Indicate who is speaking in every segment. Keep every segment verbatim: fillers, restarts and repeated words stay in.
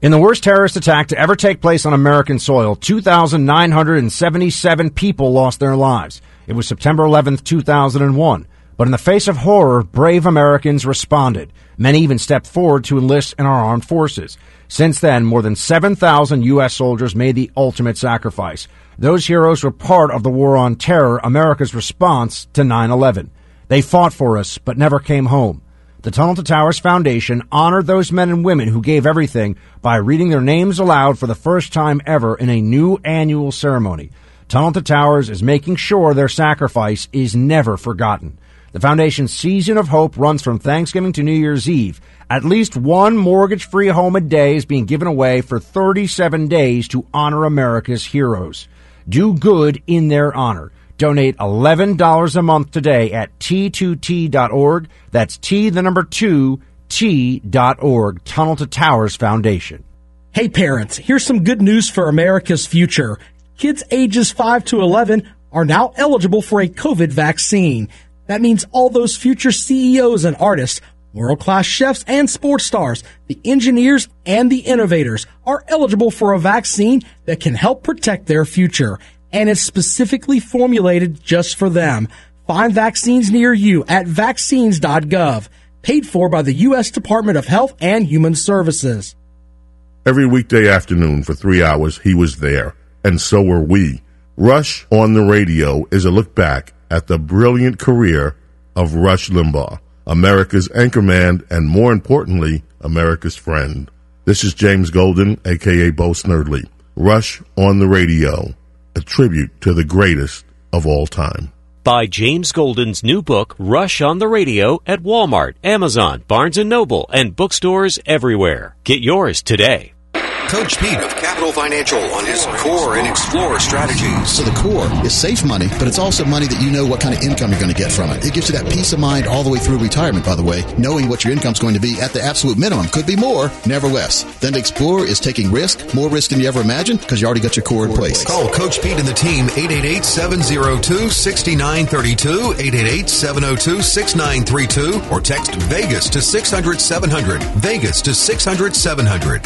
Speaker 1: In the worst terrorist attack to ever take place on American soil, two thousand nine hundred seventy-seven people lost their lives. It was September eleventh, two thousand one. But in the face of horror, brave Americans responded. Many even stepped forward to enlist in our armed forces. Since then, more than seven thousand U S soldiers made the ultimate sacrifice. Those heroes were part of the war on terror, America's response to nine eleven. They fought for us, but never came home. The Tunnel to Towers Foundation honored those men and women who gave everything by reading their names aloud for the first time ever in a new annual ceremony. Tunnel to Towers is making sure their sacrifice is never forgotten. The foundation's season of hope runs from Thanksgiving to New Year's Eve. At least one mortgage-free home a day is being given away for thirty-seven days to honor America's heroes. Do good in their honor. Donate eleven dollars a month today at T two T dot org. That's T, the number two, T dot org. Tunnel to Towers Foundation.
Speaker 2: Hey parents, here's some good news for America's future. Kids ages five to eleven are now eligible for a COVID vaccine. That means all those future C E Os and artists, world-class chefs and sports stars, the engineers and the innovators are eligible for a vaccine that can help protect their future. And it's specifically formulated just for them. Find vaccines near you at vaccines dot gov. Paid for by the U S Department of Health and Human Services.
Speaker 3: Every weekday afternoon for three hours, he was there, and so were we. Rush on the Radio is a look back at the brilliant career of Rush Limbaugh, America's anchorman and, more importantly, America's friend. This is James Golden, a k a. Bo Snerdley. Rush on the Radio, a tribute to the greatest of all time.
Speaker 4: Buy James Golden's new book, Rush on the Radio, at Walmart, Amazon, Barnes and Noble, and bookstores everywhere. Get yours today.
Speaker 5: Coach Pete of Capital Financial on his Core and Explore strategies.
Speaker 6: So the core is safe money, but it's also money that you know what kind of income you're going to get from it. It gives you that peace of mind all the way through retirement, by the way, knowing what your income's going to be at the absolute minimum. Could be more, never less. Then to Explore is taking risk, more risk than you ever imagined, because you already got your core in place.
Speaker 5: Call Coach Pete and the team, eight eight eight, seven oh two, six nine three two, eight eight eight, seven oh two, six nine three two, or text Vegas to six hundred, seven hundred. Vegas to six hundred, seven hundred.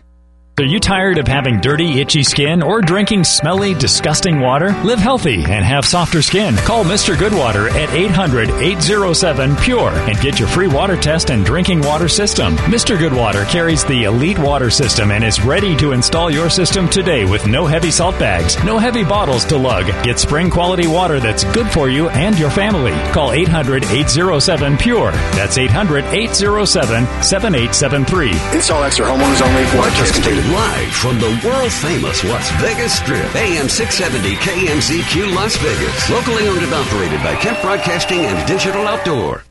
Speaker 7: Are you tired of having dirty, itchy skin or drinking smelly, disgusting water? Live healthy and have softer skin. Call Mister Goodwater at eight hundred, eight oh seven, P U R E and get your free water test and drinking water system. Mister Goodwater carries the Elite Water System and is ready to install your system today with no heavy salt bags, no heavy bottles to lug. Get spring quality water that's good for you and your family. Call eight hundred, eight oh seven, P U R E. That's eight hundred, eight oh seven, seven eight seven three.
Speaker 8: Install X or homeowners only. Water test completed.
Speaker 9: Live from the world-famous Las Vegas Strip, A M six seventy K M Z Q Las Vegas. Locally owned and operated by Kemp Broadcasting and Digital Outdoor.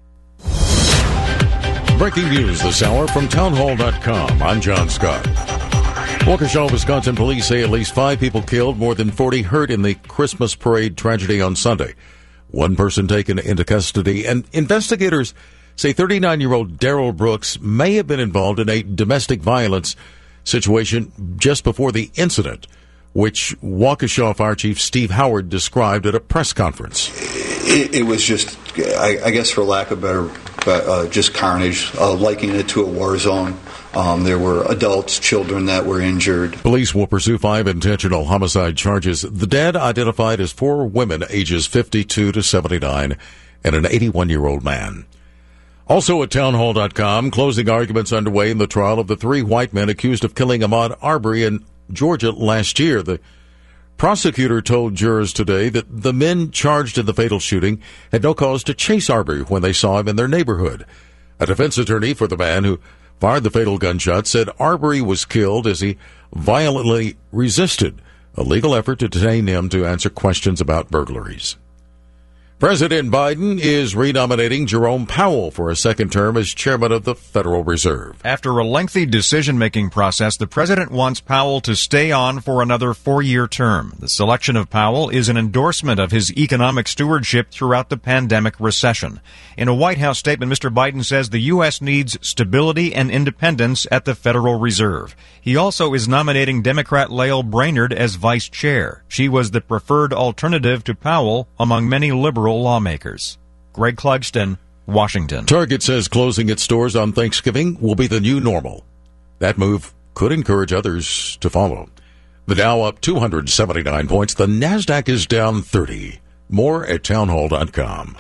Speaker 10: Breaking news this hour from townhall dot com. I'm John Scott. Waukesha, Wisconsin police say at least five people killed, more than forty hurt in the Christmas parade tragedy on Sunday. One person taken into custody, and investigators say thirty-nine-year-old Daryl Brooks may have been involved in a domestic violence situation just before the incident, which Waukesha Fire Chief Steve Howard described at a press conference.
Speaker 11: It, it was just, I, I guess for lack of better, uh, just carnage, uh, likening it to a war zone. Um, there were adults, children that were injured.
Speaker 10: Police will pursue five intentional homicide charges. The dead identified as four women ages fifty-two to seventy-nine and an eighty-one-year-old man. Also at townhall dot com, closing arguments underway in the trial of the three white men accused of killing Ahmaud Arbery in Georgia last year. The prosecutor told jurors today that the men charged in the fatal shooting had no cause to chase Arbery when they saw him in their neighborhood. A defense attorney for the man who fired the fatal gunshot said Arbery was killed as he violently resisted a legal effort to detain him to answer questions about burglaries. President Biden is renominating Jerome Powell for a second term as chairman of the Federal Reserve.
Speaker 12: After a lengthy decision-making process, the president wants Powell to stay on for another four-year term. The selection of Powell is an endorsement of his economic stewardship throughout the pandemic recession. In a White House statement, Mister Biden says the U S needs stability and independence at the Federal Reserve. He also is nominating Democrat Lael Brainerd as vice chair. She was the preferred alternative to Powell among many liberal lawmakers. Greg Clugston, Washington.
Speaker 10: Target says closing its stores on Thanksgiving will be the new normal. That move could encourage others to follow. The Dow up two hundred seventy-nine points. The NASDAQ is down thirty. More at townhall dot com.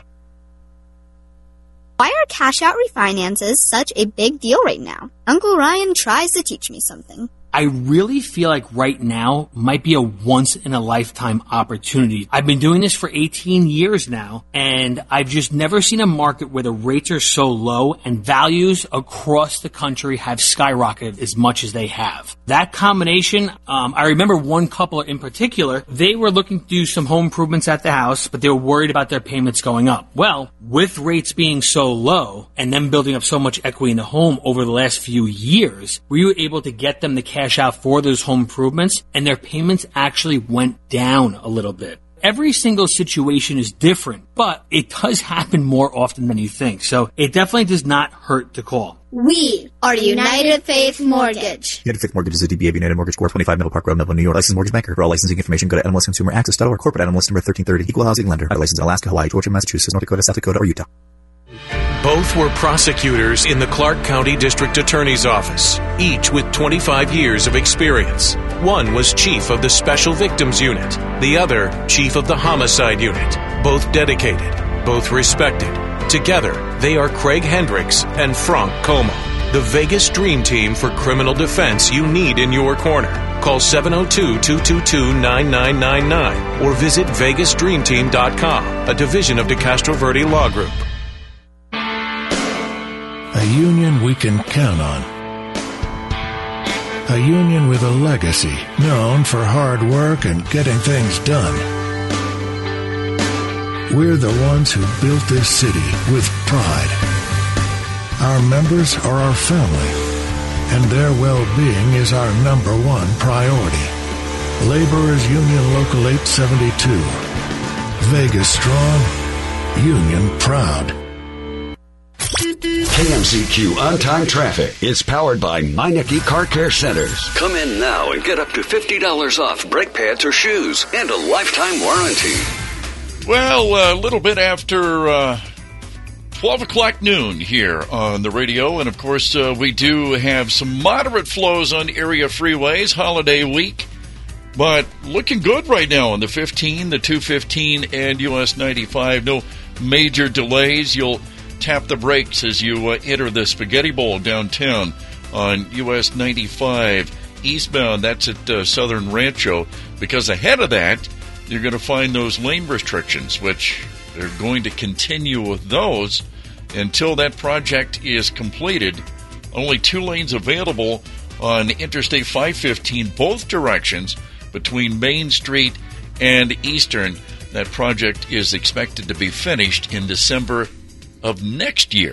Speaker 13: Why are cash-out refinances such a big deal right now? Uncle Ryan tries to teach me something.
Speaker 14: I really feel like right now might be a once-in-a-lifetime opportunity. I've been doing this for eighteen years now, and I've just never seen a market where the rates are so low and values across the country have skyrocketed as much as they have. That combination, um, I remember one couple in particular, they were looking to do some home improvements at the house, but they were worried about their payments going up. Well, with rates being so low and them building up so much equity in the home over the last few years, we were able to get them the cash cash out for those home improvements, and their payments actually went down a little bit. Every single situation is different, but it does happen more often than you think. So it definitely does not hurt to call.
Speaker 13: We are United Faith Mortgage.
Speaker 15: United Faith Mortgage is a D B A of United Mortgage Corp, twenty-five Middle Park Road, Melville, New York. Licensed mortgage banker. For all licensing information, go to N M L S Consumer Access dot org. Corporate N M L S number thirteen thirty. Equal housing lender. By license in Alaska, Hawaii, Georgia, Massachusetts, North Dakota, South Dakota, or Utah.
Speaker 16: Both were prosecutors in the Clark County District Attorney's Office, each with twenty-five years of experience. One was chief of the Special Victims Unit, the other chief of the Homicide Unit. Both dedicated, both respected. Together, they are Craig Hendricks and Frank Como, the Vegas Dream Team for criminal defense you need in your corner. Call seven oh two, two two two, nine nine nine nine or visit vegas dream team dot com, a division of DeCastro Verde Law Group.
Speaker 17: A union we can count on. A union with a legacy known for hard work and getting things done. We're the ones who built this city with pride. Our members are our family, and their well-being is our number one priority. Laborers Union Local eight seventy-two. Vegas strong, union proud.
Speaker 9: K M Z Q On-Time Traffic is powered by Meineke Car Care Centers. Come in now and get up to fifty dollars off brake pads or shoes and a lifetime warranty.
Speaker 18: Well, a little bit after uh, twelve o'clock noon here on the radio. And, of course, uh, we do have some moderate flows on area freeways, holiday week. But looking good right now on the fifteen, the two fifteen, and U S ninety-five. No major delays. You'll tap the brakes as you uh, enter the Spaghetti Bowl downtown on U S ninety-five eastbound. That's at uh, Southern Rancho, because ahead of that, you're going to find those lane restrictions, which they're going to continue with those until that project is completed. Only two lanes available on Interstate five fifteen, both directions, between Main Street and Eastern. That project is expected to be finished in December of next year.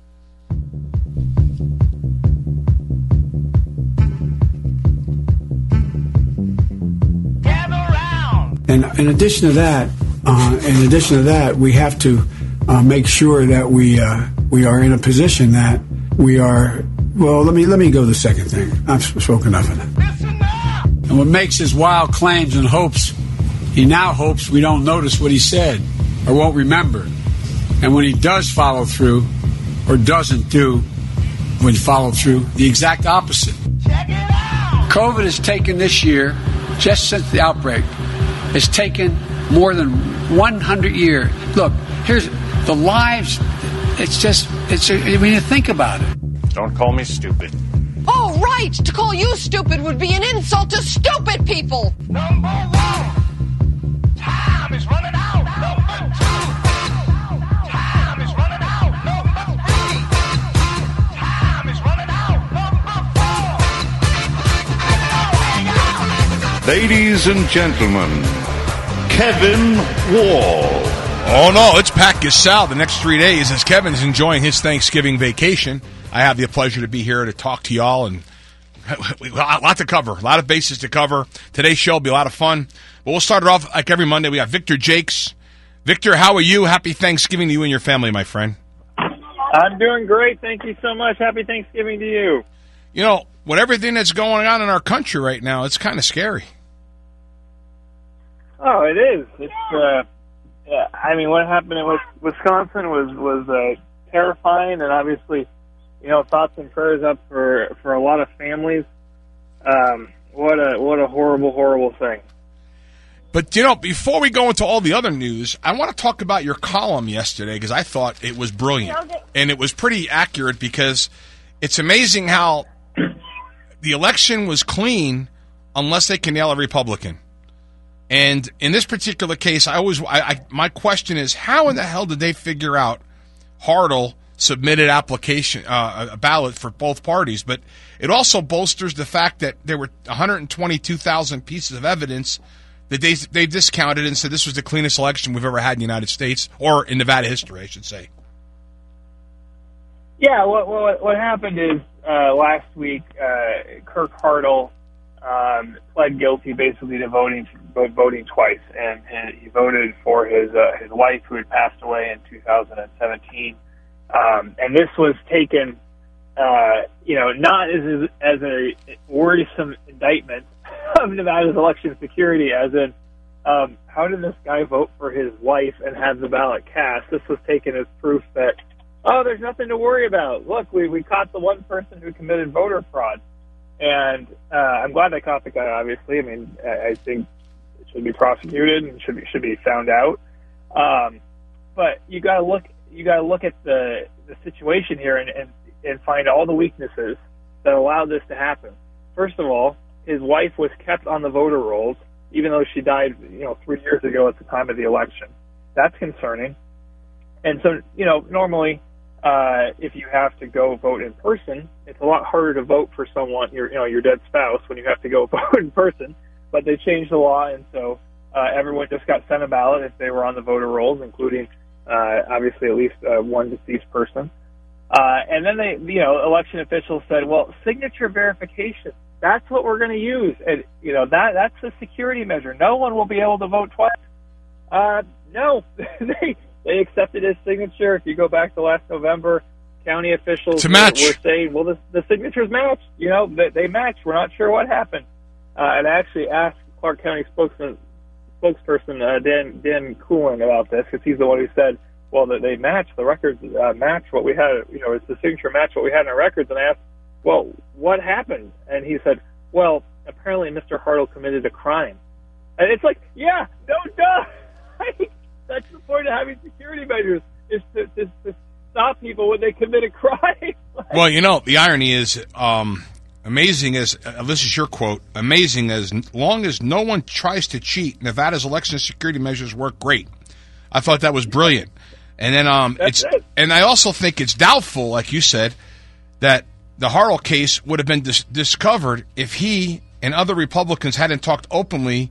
Speaker 19: And in addition to that, uh, in addition to that, we have to uh, make sure that we uh, we are in a position that we are. Well, let me let me go to the second thing. I've spoken enough of it. And what makes his wild claims and hopes, he now hopes we don't notice what he said or won't remember. And when he does follow through, or doesn't do, when follow through, the exact opposite. Check it out! COVID has taken this year, just since the outbreak, has taken more than one hundred years. Look, here's the lives. It's just, it's. A, when you think about it.
Speaker 20: Don't call me stupid.
Speaker 21: Oh, right! To call you stupid would be an insult to stupid people!
Speaker 20: Number one, time is running out. Number two, time is running out. Number three, time is running out. Number four.
Speaker 22: Ladies and gentlemen, Kevin Wall.
Speaker 23: Oh, no, it's Pat Gasol the next three days as Kevin's enjoying his Thanksgiving vacation. I have the pleasure to be here to talk to y'all, and a lot to cover, a lot of bases to cover. Today's show will be a lot of fun. But we'll start it off like every Monday. We got Victor Jakes. Victor, how are you? Happy Thanksgiving to you and your family, my friend.
Speaker 24: I'm doing great. Thank you so much. Happy Thanksgiving to you.
Speaker 23: You know, with everything that's going on in our country right now, it's kind of scary.
Speaker 24: Oh, it is. It's. Uh, yeah, I mean, what happened in Wisconsin was was uh, terrifying, and obviously, you know, thoughts and prayers up for for a lot of families Um, what a what a horrible, horrible thing.
Speaker 23: But, you know, before we go into all the other news, I want to talk about your column yesterday because I thought it was brilliant. And it was pretty accurate because it's amazing how the election was clean unless they can nail a Republican. And in this particular case, I always, I, I, my question is, how in the hell did they figure out Hartle submitted application, uh, a ballot for both parties? But it also bolsters the fact that there were one hundred twenty-two thousand pieces of evidence that they they discounted and said this was the cleanest election we've ever had in the United States, or in Nevada history, I should say.
Speaker 24: Yeah, what what, what happened is uh, last week, uh, Kirk Hartle um, pled guilty basically to voting voting twice, and, and he voted for his uh, his wife who had passed away in two thousand seventeen, um, and this was taken, uh, you know, not as as a worrisome indictment of Nevada's election security, as in, um, how did this guy vote for his wife and have the ballot cast? This was taken as proof that, oh, there's nothing to worry about. Look, we, we caught the one person who committed voter fraud. And uh, I'm glad they caught the guy, obviously. I mean, I, I think it should be prosecuted and should be, should be found out. Um, but you got to look you got to look at the, the situation here and, and, and find all the weaknesses that allowed this to happen. First of all, his wife was kept on the voter rolls, even though she died, you know, three years ago at the time of the election. That's concerning. And so, you know, normally, uh, if you have to go vote in person, it's a lot harder to vote for someone, your, you know, your dead spouse when you have to go vote in person. But they changed the law, and so uh, everyone just got sent a ballot if they were on the voter rolls, including, uh, obviously, at least uh, one deceased person. Uh, and then they, you know, election officials said, well, signature verification. That's what we're going to use. And, you know, that that's a security measure. No one will be able to vote twice. Uh, no. they they accepted his signature. If you go back to last November, county officials
Speaker 23: to match.
Speaker 24: Were, were saying, well, the, the signatures match. You know, they, they match. We're not sure what happened. Uh, and I actually asked Clark County spokesman, spokesperson uh, Dan Dan Cooling about this, because he's the one who said, well, that they match. The records uh, match what we had. You know, is the signature match what we had in our records? And I asked, well, what happened? And he said, well, apparently Mister Hartle committed a crime. And it's like, yeah, no, duh. That's the point of having security measures, is to, to, to stop people when they commit a crime.
Speaker 23: Well, you know, the irony is, um, amazing as, uh, this is your quote, amazing as long as no one tries to cheat, Nevada's election security measures work great. I thought that was brilliant. And then, um,
Speaker 24: That's
Speaker 23: it's,
Speaker 24: it.
Speaker 23: and I also think it's doubtful, like you said, that the Hartle case would have been dis- discovered if he and other Republicans hadn't talked openly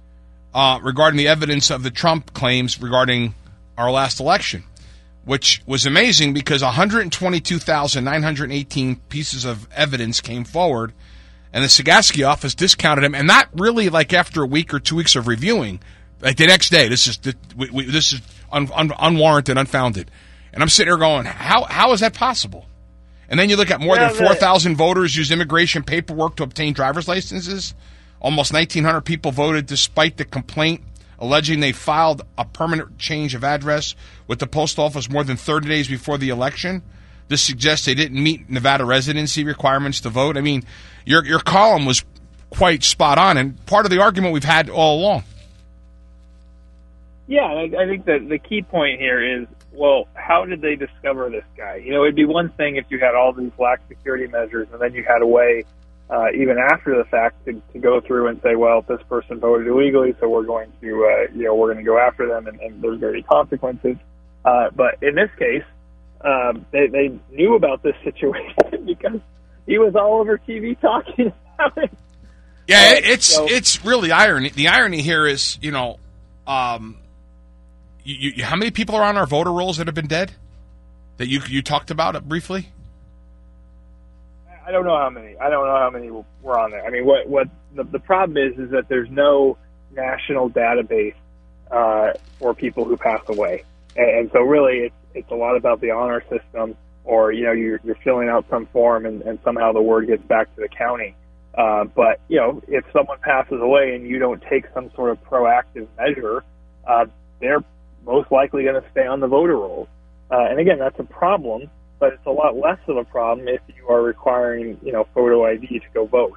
Speaker 23: uh, regarding the evidence of the Trump claims regarding our last election, which was amazing because one hundred twenty-two thousand nine hundred eighteen pieces of evidence came forward, and the Sagatsky office discounted them, and not really like after a week or two weeks of reviewing, like the next day. This is the, we, we, this is un, un, unwarranted, unfounded, and I'm sitting here going, how how is that possible? And then you look at more
Speaker 24: Yeah,
Speaker 23: than four thousand voters used immigration paperwork to obtain driver's licenses. Almost nineteen hundred people voted despite the complaint alleging they filed a permanent change of address with the post office more than thirty days before the election. This suggests they didn't meet Nevada residency requirements to vote. I mean, your your column was quite spot on, and part of the argument we've had all along.
Speaker 24: Yeah, I, I think that the key point here is, well, how did they discover this guy? You know, it'd be one thing if you had all these lax security measures and then you had a way, uh, even after the fact, to, to go through and say, well, this person voted illegally, so we're going to, uh, you know, we're going to go after them, and, and there's going to be consequences. Uh, but in this case, um, they, they knew about this situation because he was all over T V talking about it.
Speaker 23: Yeah,
Speaker 24: Uh,
Speaker 23: it's
Speaker 24: so-
Speaker 23: it's really irony. The irony here is, you know, um, you, you, how many people are on our voter rolls that have been dead? That you you talked about it briefly?
Speaker 24: I don't know how many. I don't know how many were on there. I mean, what what the, the problem is is that there's no national database uh, for people who pass away, and, and so really it's it's a lot about the honor system, or you know you're you're filling out some form and, and somehow the word gets back to the county. Uh, but you know, if someone passes away and you don't take some sort of proactive measure, uh, they're most likely going to stay on the voter rolls. Uh, and again, that's a problem, but it's a lot less of a problem if you are requiring, you know, photo I D to go vote.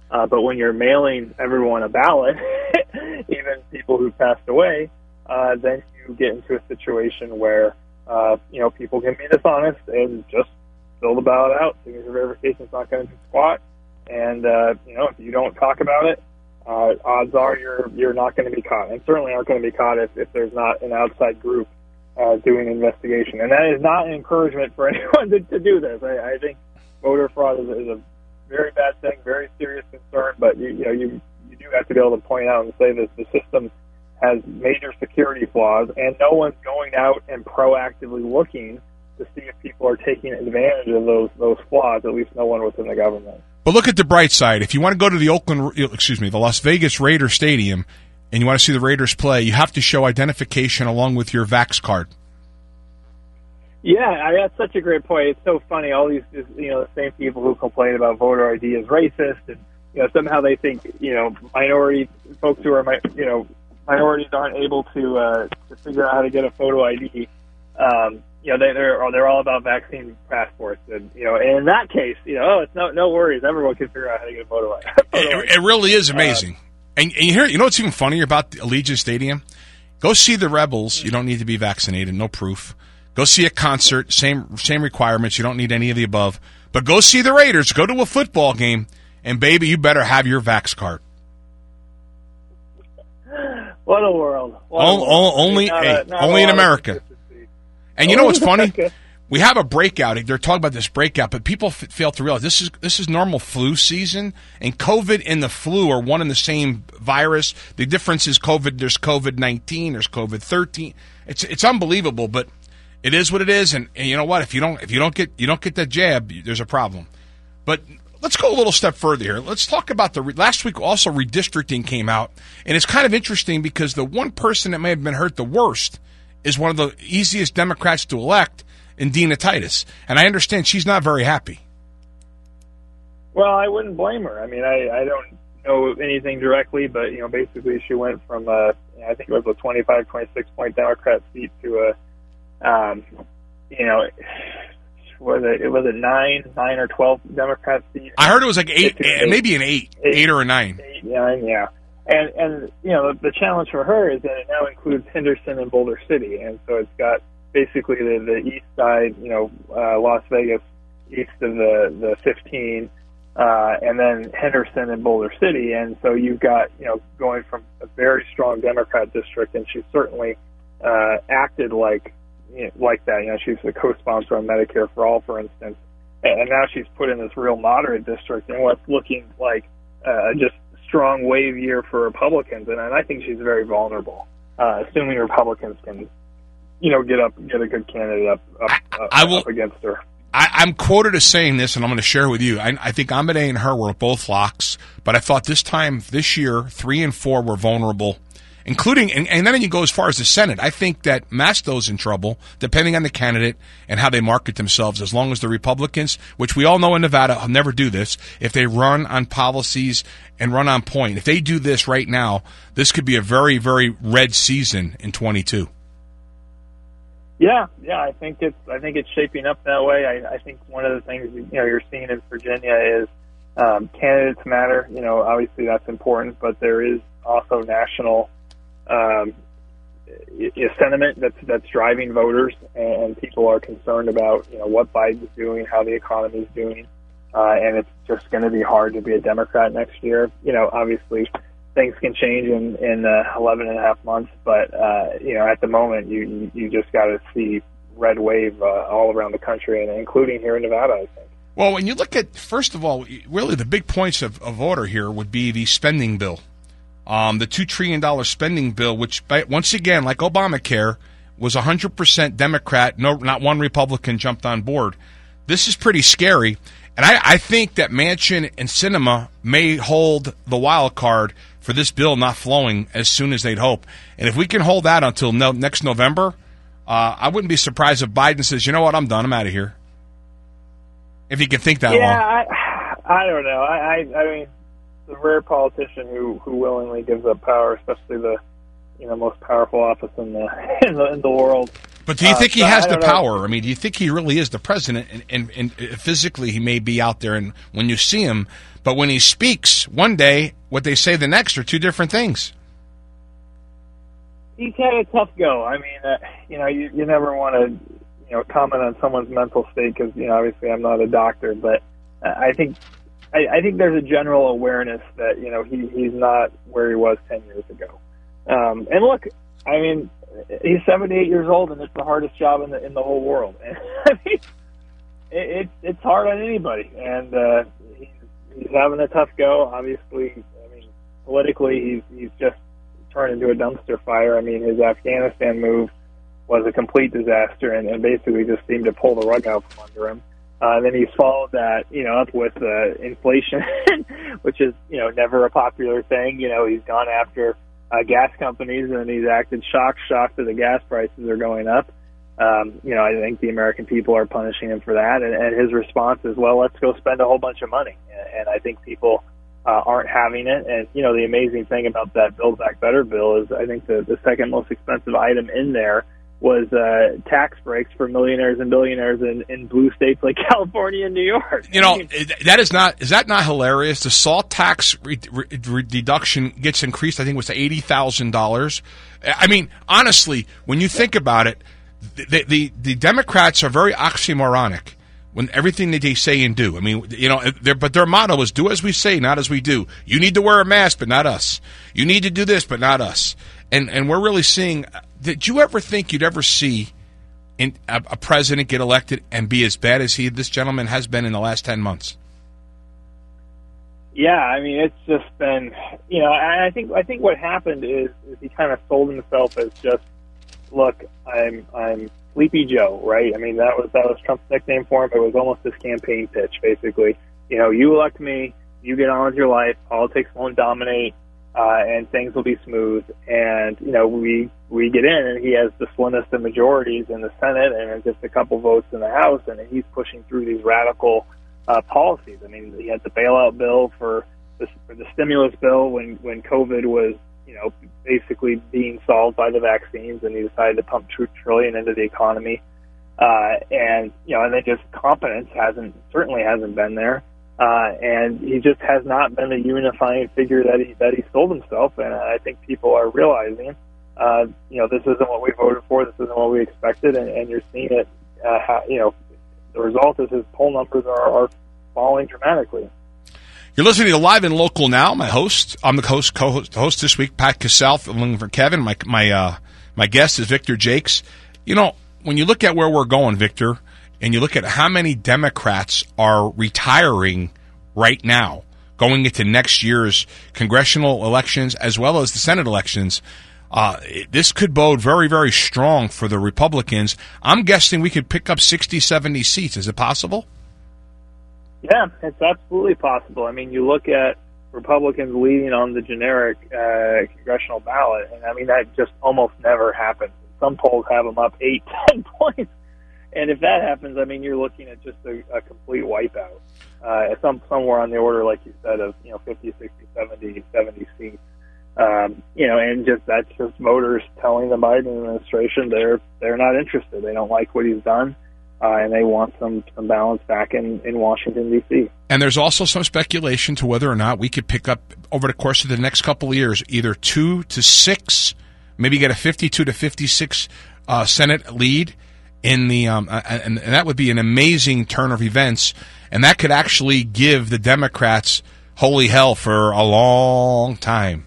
Speaker 24: Uh, but when you're mailing everyone a ballot, even people who passed away, uh, then you get into a situation where, uh, you know, people can be dishonest and just fill the ballot out. Signature verification is not going to do squat. And, uh, you know, if you don't talk about it, uh, odds are you're you're not going to be caught. And certainly aren't going to be caught if, if there's not an outside group uh, doing an investigation. And that is not an encouragement for anyone to, to do this. I, I think voter fraud is, is a very bad thing, very serious concern, but you, you know, you, you do have to be able to point out and say that the system has major security flaws, and no one's going out and proactively looking to see if people are taking advantage of those those flaws, at least no one within the government.
Speaker 23: But look at the bright side. If you want to go to the Oakland, excuse me, the Las Vegas Raiders Stadium, and you want to see the Raiders play, you have to show identification along with your Vax card.
Speaker 24: Yeah, I, that's such a great point. It's so funny. All these, you know, the same people who complain about voter I D as racist, and you know, somehow they think, you know, minority folks who are, you know, minorities aren't able to uh, to figure out how to get a photo I D. Um, you know, they, they're they're all about vaccine passports, and you know, and in that case, you know, oh, it's no no worries. Everyone can figure out how to get a photo I D.
Speaker 23: It, it really is amazing. Uh, and, and you hear, you know, what's even funnier about the Allegiant Stadium? Go see the Rebels. You don't need to be vaccinated. No proof. Go see a concert, same same requirements. You don't need any of the above. But go see the Raiders. Go to a football game, and baby, you better have your Vax card.
Speaker 24: What a world! What
Speaker 23: o-
Speaker 24: a world.
Speaker 23: o- only
Speaker 24: Not
Speaker 23: hey,
Speaker 24: a- not
Speaker 23: only
Speaker 24: a
Speaker 23: in
Speaker 24: lot of
Speaker 23: America. And you know what's funny? We have a breakout. They're talking about this breakout, but people f- fail to realize this is this is normal flu season, and COVID and the flu are one and the same virus. The difference is COVID. There's COVID nineteen. There's COVID thirteen. It's it's unbelievable, but it is what it is. And, and you know what? If you don't if you don't get you don't get that jab, there's a problem. But let's go a little step further here. Let's talk about the re- last week. Also, redistricting came out, and it's kind of interesting because the one person that may have been hurt the worst is one of the easiest Democrats to elect, in Dina Titus. And I understand she's not very happy.
Speaker 24: Well, I wouldn't blame her. I mean, I, I don't know anything directly, but, you know, basically she went from, uh, I think it was a twenty-five, twenty-six point Democrat seat to a, um, you know, was it, it was a nine, nine or twelve Democrat seat.
Speaker 23: I heard it was like eight, eight maybe an eight, eight, eight or a nine.
Speaker 24: Eight, nine, yeah. And, and you know, the, the challenge for her is that it now includes Henderson and Boulder City. And so it's got basically the, the east side, you know, uh, Las Vegas, east of the, the fifteen, uh, and then Henderson and Boulder City. And so you've got, you know, going from a very strong Democrat district, and she's certainly uh, acted like you know, like that. You know, she's a co-sponsor on Medicare for All, for instance. And now she's put in this real moderate district in what's looking like uh, just strong wave year for Republicans, and I think she's very vulnerable, uh, assuming Republicans can, you know, get up, get a good candidate up, up, up,
Speaker 23: I will,
Speaker 24: up against her.
Speaker 23: I, I'm quoted as saying this, and I'm going to share with you. I, I think Amade and her were both locks, but I thought this time, this year, three and four were vulnerable, including, and, and then you go as far as the Senate. I think that Masto's in trouble, depending on the candidate and how they market themselves, as long as the Republicans, which we all know in Nevada will never do this, if they run on policies and run on point. If they do this right now, this could be a very, very red season in twenty-two.
Speaker 24: Yeah, yeah, I think it's I think it's shaping up that way. I, I think one of the things you know you're seeing in Virginia is um, candidates matter. You know, obviously that's important, but there is also national um, sentiment that's that's driving voters, and people are concerned about you know what Biden's doing, how the economy is doing, uh, and it's just going to be hard to be a Democrat next year. You know, obviously things can change in in uh, eleven and a half months, but uh, you know at the moment you you just got to see red wave uh, all around the country, and including here in Nevada, I think.
Speaker 23: Well, when you look at, first of all, really the big points of, of order here would be the spending bill. Um, the two trillion dollars spending bill, which, once again, like Obamacare, was one hundred percent Democrat. No, not one Republican jumped on board. This is pretty scary. And I, I think that Manchin and Sinema may hold the wild card for this bill not flowing as soon as they'd hope. And if we can hold that until no, next November, uh, I wouldn't be surprised if Biden says, you know what, I'm done. I'm out of here. If he can think that
Speaker 24: yeah,
Speaker 23: long.
Speaker 24: I, I don't know. I, I, I mean, the rare politician who, who willingly gives up power, especially the you know most powerful office in the in the, in the world.
Speaker 23: But do you
Speaker 24: Uh,
Speaker 23: think he
Speaker 24: so
Speaker 23: has
Speaker 24: I
Speaker 23: the
Speaker 24: don't know.
Speaker 23: power? I mean, do you think he really is the president? And, and, and physically, he may be out there, and when you see him, but when he speaks one day, what they say the next are two different things.
Speaker 24: He's had a tough go. I mean, uh, you know, you, you never want to, you know, comment on someone's mental state because, you know, obviously I'm not a doctor, but uh, I think I, I think there's a general awareness that, you know, he, he's not where he was ten years ago. Um, and look, I mean, he's seventy-eight years old, and it's the hardest job in the in the whole world. I mean, it, it, it's hard on anybody, and uh, he's, he's having a tough go. Obviously, I mean, politically, he's he's just turned into a dumpster fire. I mean, his Afghanistan move was a complete disaster, and, and basically just seemed to pull the rug out from under him. Uh, and then he's followed that, you know, up with uh, inflation, which is, you know, never a popular thing. You know, he's gone after uh, gas companies, and he's acted shock, shocked that the gas prices are going up. Um, you know, I think the American people are punishing him for that. And, and his response is, well, let's go spend a whole bunch of money. And, and I think people uh, aren't having it. And, you know, the amazing thing about that Build Back Better bill is I think the, the second most expensive item in there was uh, tax breaks for millionaires and billionaires in, in blue states like California and New York.
Speaker 23: You know, that is not, is that not hilarious? The salt tax re- re- deduction gets increased, I think it was to eighty thousand dollars. I mean, honestly, when you think about it, the, the, the Democrats are very oxymoronic when everything that they say and do. I mean, you know, but their motto is do as we say, not as we do. You need to wear a mask, but not us. You need to do this, but not us. And and we're really seeing, did you ever think you'd ever see in, a, a president get elected and be as bad as he, this gentleman has been in the last ten months?
Speaker 24: Yeah, I mean, it's just been, you know, and I think I think what happened is, is he kind of sold himself as just, look, I'm I'm Sleepy Joe, right? I mean, that was that was Trump's nickname for him. It was almost his campaign pitch, basically. You know, you elect me, you get on with your life, politics won't dominate, uh, and things will be smooth. And, you know, we we get in, and he has the slimmest of majorities in the Senate and just a couple votes in the House, and he's pushing through these radical uh, policies. I mean, he had the bailout bill for the, for the stimulus bill when, when COVID was, you know, basically being solved by the vaccines, and he decided to pump two trillion into the economy. Uh, and, you know, and then just competence hasn't, certainly hasn't been there. Uh, and he just has not been the unifying figure that he, that he sold himself. And I think people are realizing, uh, you know, this isn't what we voted for. This isn't what we expected. And, and you're seeing it, uh, how, you know, the result is his poll numbers are, are falling dramatically.
Speaker 23: You're listening to Live and Local Now. My host, I'm the host, co-host host this week, Pat Cassell, filling for Kevin. My my uh, my guest is Victor Jakes. You know, when you look at where we're going, Victor, and you look at how many Democrats are retiring right now, going into next year's congressional elections as well as the Senate elections, uh, this could bode very, very strong for the Republicans. I'm guessing we could pick up sixty, seventy seats. Is it possible?
Speaker 24: Yeah, it's absolutely possible. I mean, you look at Republicans leading on the generic uh, congressional ballot, and I mean, that just almost never happens. Some polls have them up eight, ten points. And if that happens, I mean, you're looking at just a, a complete wipeout. Uh, some, somewhere on the order, like you said, of, you know, fifty, sixty, seventy, seventy seats. Um, you know, and just that's just voters telling the Biden administration they're they're not interested. They don't like what he's done. Uh, and they want some, some balance back in, in Washington, D C.
Speaker 23: And there's also some speculation to whether or not we could pick up, over the course of the next couple of years, either two to six, maybe get a fifty-two to fifty-six uh, Senate lead in the, um, and, and that would be an amazing turn of events. And that could actually give the Democrats holy hell for a long time.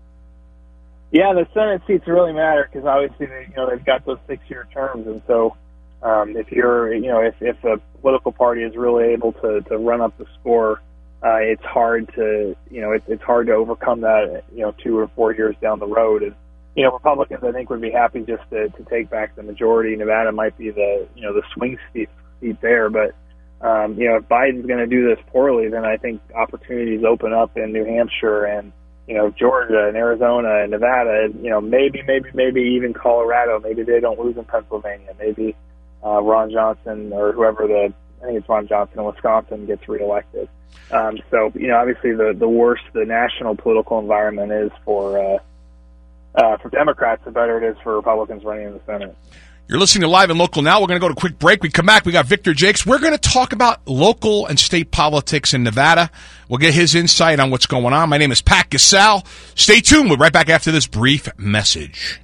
Speaker 24: Yeah, the Senate seats really matter because obviously they, you know, they've got those six-year terms, and so. Um, if you're, you know, if, if a political party is really able to, to run up the score, uh, it's hard to, you know, it, it's hard to overcome that, you know, two or four years down the road. And, you know, Republicans, I think, would be happy just to, to take back the majority. Nevada might be the, you know, the swing seat, seat there. But, um, you know, if Biden's going to do this poorly, then I think opportunities open up in New Hampshire and, you know, Georgia and Arizona and Nevada, and, you know, maybe, maybe, maybe even Colorado. Maybe they don't lose in Pennsylvania. Maybe, Uh, Ron Johnson or whoever the, I think it's Ron Johnson in Wisconsin gets reelected. Um, so, you know, obviously the, the worse the national political environment is for, uh, uh, for Democrats, the better it is for Republicans running in the Senate.
Speaker 23: You're listening to Live and Local now. We're going to go to a quick break. We come back. We got Victor Jakes. We're going to talk about local and state politics in Nevada. We'll get his insight on what's going on. My name is Pat Gasal. Stay tuned. We'll be right back after this brief message.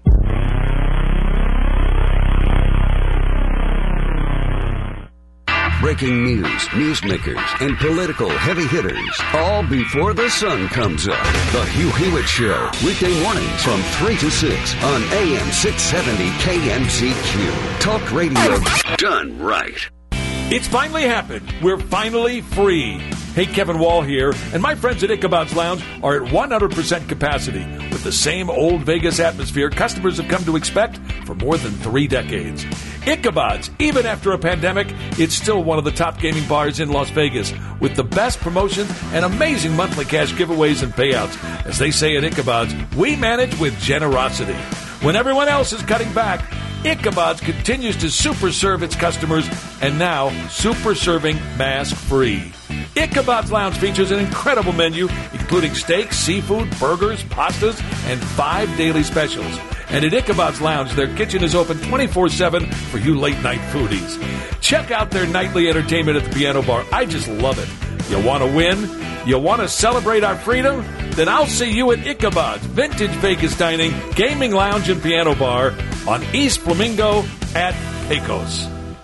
Speaker 9: Breaking news, newsmakers, and political heavy hitters, all before the sun comes up. The Hugh Hewitt Show, weekday mornings from three to six on A M six seventy K M Z Q. Talk radio done right.
Speaker 1: It's finally happened. We're finally free. Hey, Kevin Wall here, and my friends at Ichabod's Lounge are at one hundred percent capacity with the same old Vegas atmosphere customers have come to expect for more than three decades. Ichabod's, even after a pandemic, it's still one of the top gaming bars in Las Vegas with the best promotions and amazing monthly cash giveaways and payouts. As they say at Ichabod's, we manage with generosity. When everyone else is cutting back, Ichabod's continues to super serve its customers and now super serving mask free. Ichabod's Lounge features an incredible menu, including steaks, seafood, burgers, pastas, and five daily specials. And at Ichabod's Lounge, their kitchen is open twenty-four seven for you late-night foodies. Check out their nightly entertainment at the Piano Bar. I just love it. You want to win? You want to celebrate our freedom? Then I'll see you at Ichabod's Vintage Vegas Dining, Gaming Lounge, and Piano Bar on East Flamingo at Pecos.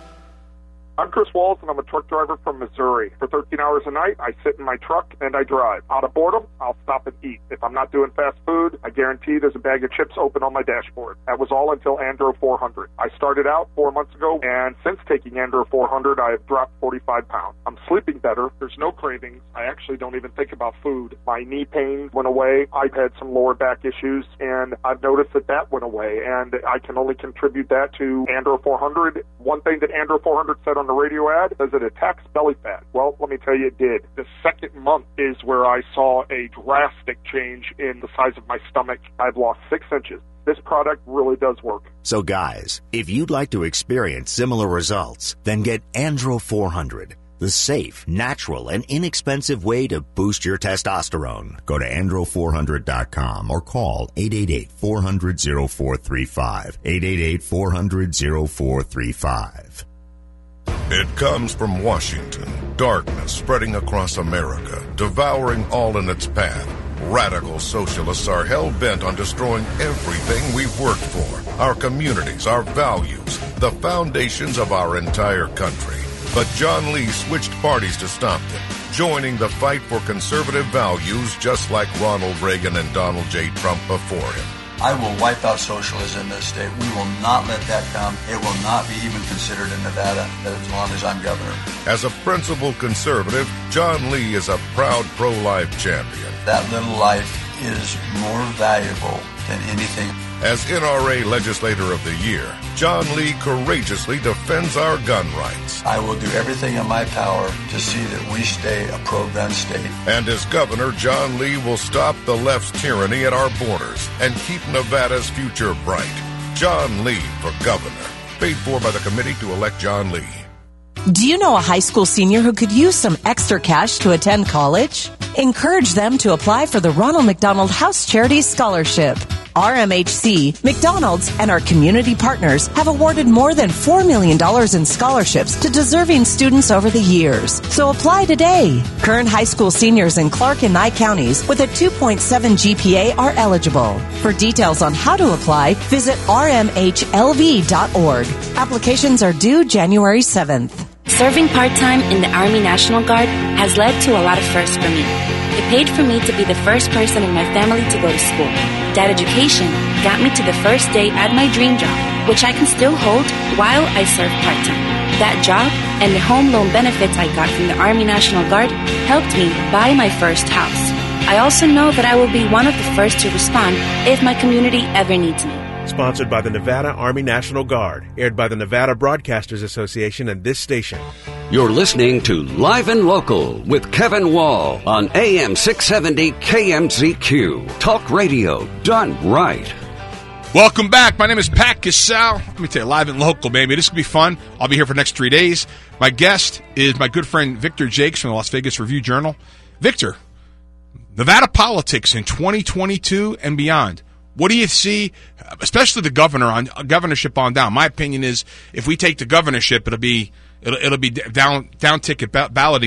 Speaker 2: I'm Chris Walls, and I'm a truck driver from Missouri. For thirteen hours a night, I sit in my truck and I drive. Out of boredom, I'll stop and eat. If I'm not doing fast food, I guarantee there's a bag of chips open on my dashboard. That was all until Andro four hundred. I started out four months ago, and since taking Andro four hundred, I have dropped forty-five pounds. I'm sleeping better. There's no cravings. I actually don't even think about food. My knee pain went away. I've had some lower back issues, and I've noticed that that went away, and I can only contribute that to Andro four hundred. One thing that Andro four hundred said on the radio ad says it attacks belly fat. Well, let me tell you, it did. The second month is where I saw a drastic change in the size of my stomach. I've lost six inches. This product really does work.
Speaker 3: So guys, if you'd like to experience similar results, then get Andro four hundred, the safe, natural, and inexpensive way to boost your testosterone. Go to andro four hundred dot com or call eight eight eight, four hundred, oh four three five, eight eight eight, four hundred, oh four three five.
Speaker 4: It comes from Washington. Darkness spreading across America, devouring all in its path. Radical socialists are hell-bent on destroying everything we've worked for. Our communities, our values, the foundations of our entire country. But John Lee switched parties to stop them, joining the fight for conservative values just like Ronald Reagan and Donald J. Trump before him.
Speaker 25: I will wipe out socialism in this state. We will not let that come. It will not be even considered in Nevada as long as I'm governor.
Speaker 4: As a principled conservative, John Lee is a proud pro-life champion.
Speaker 25: That little life is more valuable than anything.
Speaker 4: As N R A Legislator of the Year, John Lee courageously defends our gun rights.
Speaker 25: I will do everything in my power to see that we stay a pro-gun state.
Speaker 4: And as governor, John Lee will stop the left's tyranny at our borders and keep Nevada's future bright. John Lee for governor. Paid for by the committee to elect John Lee.
Speaker 26: Do you know a high school senior who could use some extra cash to attend college? Encourage them to apply for the Ronald McDonald House Charities Scholarship. R M H C, McDonald's, and our community partners have awarded more than four million dollars in scholarships to deserving students over the years. So apply today. Current high school seniors in Clark and Nye counties with a two point seven G P A are eligible. For details on how to apply, visit r m h l v dot org. Applications are due January seventh.
Speaker 27: Serving part-time in the Army National Guard has led to a lot of firsts for me. It paid for me to be the first person in my family to go to school. That education got me to the first day at my dream job, which I can still hold while I serve part-time. That job and the home loan benefits I got from the Army National Guard helped me buy my first house. I also know that I will be one of the first to respond if my community ever needs me.
Speaker 28: Sponsored by the Nevada Army National Guard. Aired by the Nevada Broadcasters Association and this station.
Speaker 9: You're listening to Live and Local with Kevin Wall on A M six seventy K M Z Q. Talk radio done right.
Speaker 23: Welcome back. My name is Pat Gasal. Let me tell you, Live and Local, baby. This will be fun. I'll be here for the next three days. My guest is my good friend Victor Jakes from the Las Vegas Review-Journal. Victor, Nevada politics in twenty twenty-two and beyond. What do you see, especially the governor on governorship on down? My opinion is if we take the governorship, it'll be it'll, it'll be down down ticket balloting